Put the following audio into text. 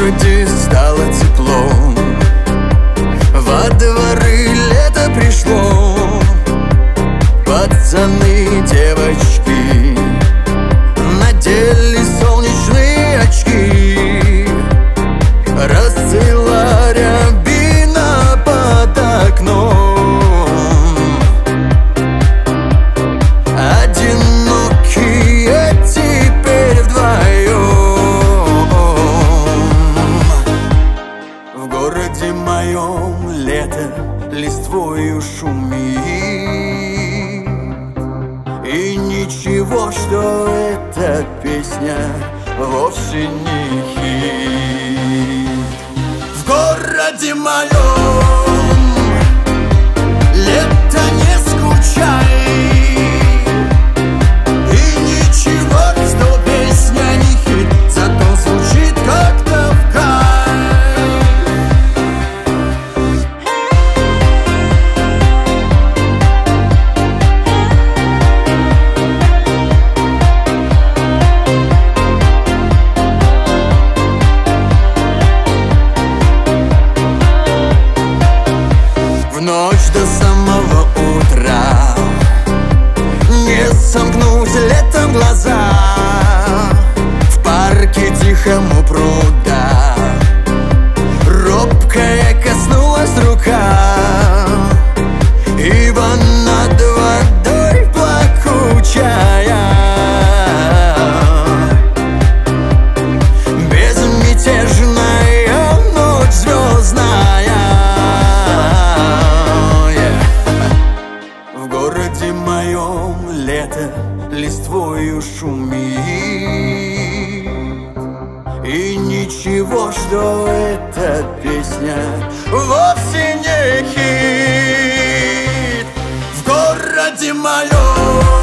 городе стало тепло, во дворы лето пришло. Пацаны, девочки надели солнечные очки, расцвела рябина под окном. Одинокие теперь вдвоем. В городе моем лето листвою шумит, и ничего, что эта песня вовсе не хит. В городе моем лето, не скучай, и ничего, что песня не хит, зато звучит как-то в кайф. В ночь до самого утра не сомкнуть летом глаза. В парке тихому пруда робкая коснулась рука, ибо над водой плакучая безмятежная ночь звездная. В городе моем лето листвою шумит, и ничего, что эта песня вовсе не хит. В городе моем